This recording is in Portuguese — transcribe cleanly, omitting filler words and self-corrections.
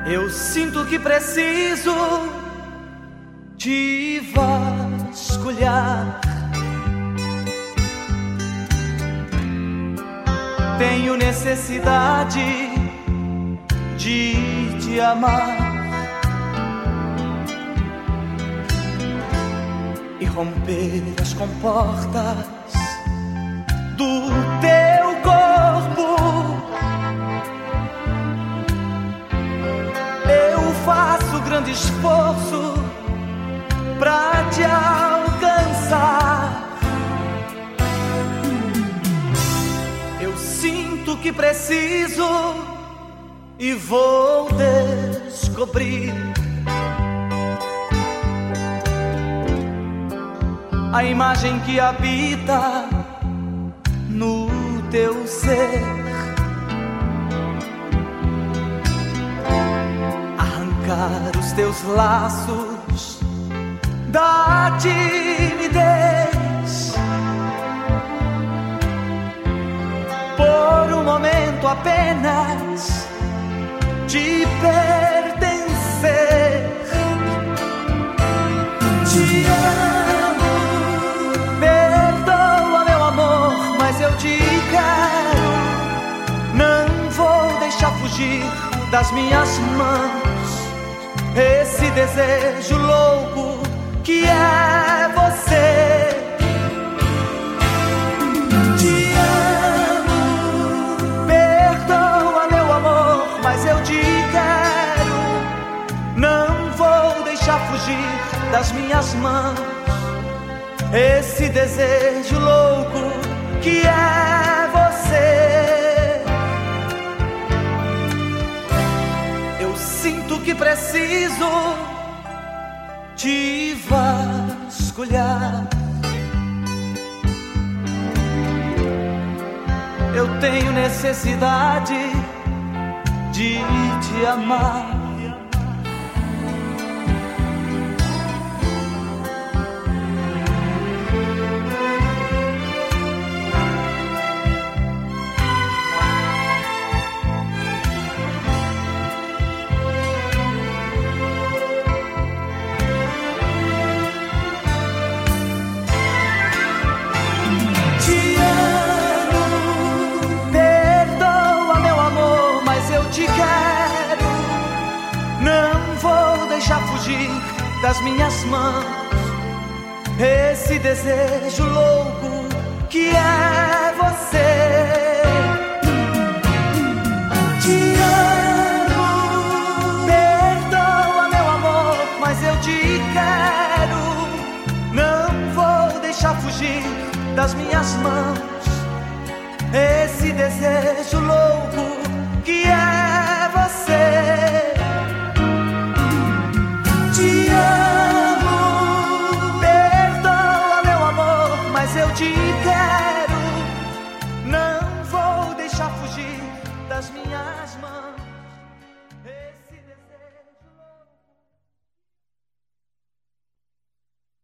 Eu sinto que preciso te vasculhar. Tenho necessidade de te amar e romper as comportas do teu corpo. Eu faço grande esforço pra te alcançar. Eu sinto que preciso e vou descobrir a imagem que habita no teu ser. Arrancar os teus laços da timidez, por um momento apenas te pertencer. Te amo, perdoa meu amor, mas eu te quero. Não vou deixar fugir das minhas mãos esse desejo louco que é você. Te amo, perdoa meu amor, mas eu te quero. Não vou deixar fugir das minhas mãos esse desejo louco que é você. Eu sinto que preciso te vasculhar. Eu tenho necessidade de te amar. Deixar fugir das minhas mãos esse desejo louco que é você. Te amo, perdoa meu amor, mas eu te quero. Não vou deixar fugir das minhas mãos esse desejo louco que é você. Te amo, perdoa meu amor, mas eu te quero. Não vou deixar fugir das minhas mãos.